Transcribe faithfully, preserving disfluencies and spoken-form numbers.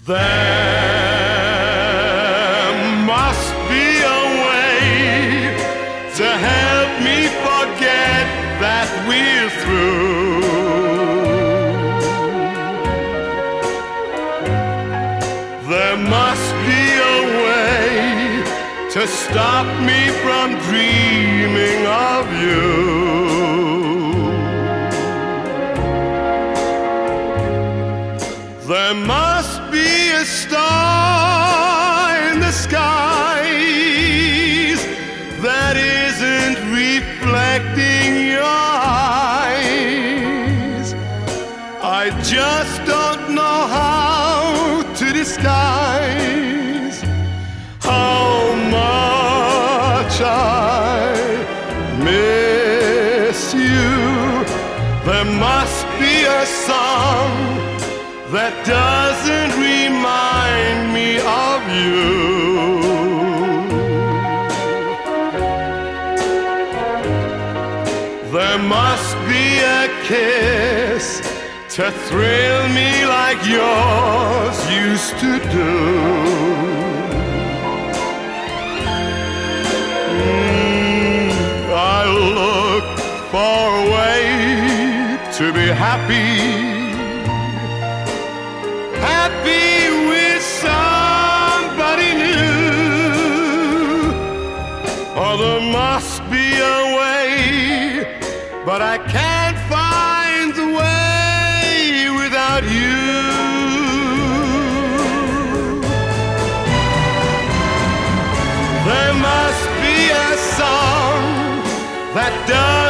There must be a way to help me forget that we're through. There must be a way to stop me from dreaming of you. There must be a star in the skies that isn't reflecting your eyes. I just don't know how to disguise how much I miss you. There must be a song that doesn't remind me of you. There must be a kiss to thrill me like yours used to do. Mm, I look for a way to be happy, happy with somebody new. Oh, there must be a way, but I can't find the way without you. There must be a song that does